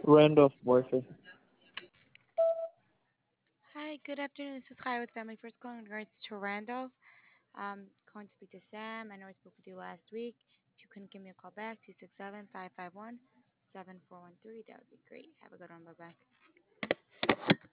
Randolph boyfriend. Hi, good afternoon. This is Kai with Family First Call in regards to Randolph. Going to speak to Sam. I know I spoke with you last week. If you can give me a call back, 267-551-7413, that would be great. Have a good one. Bye bye.